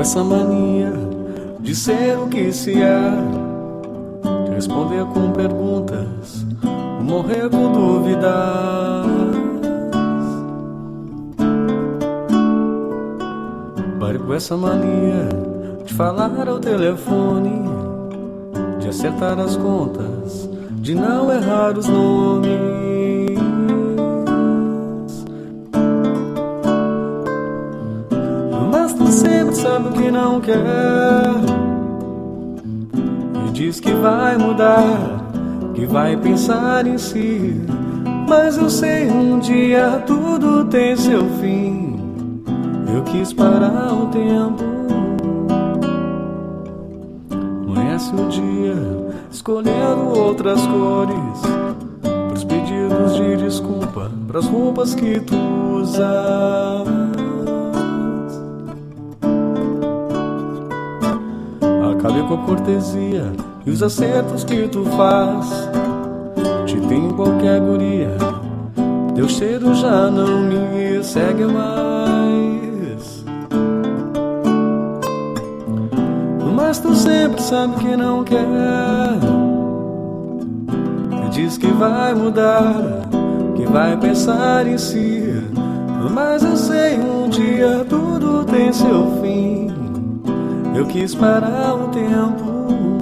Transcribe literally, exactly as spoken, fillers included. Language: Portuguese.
essa mania de ser o que se é, de responder com perguntas, morrer com dúvidas. Pare com essa mania de falar ao telefone, de acertar as contas, de não errar os nomes. Mas tu sempre sabe o que não quer e diz que vai mudar, que vai pensar em si. Mas eu sei, um dia tudo tem seu fim. Eu quis parar o tempo. Amanhece o dia escolhendo outras cores, pros pedidos de desculpa, pras roupas que tu usas. Acabe com a cortesia e os acertos que tu faz. Te tenho qualquer guria, teu cheiro já não me segue mais. Mas tu sempre sabe que não quer e diz que vai mudar, que vai pensar em si. Mas eu sei, um dia tudo tem seu fim. Eu quis parar o tempo.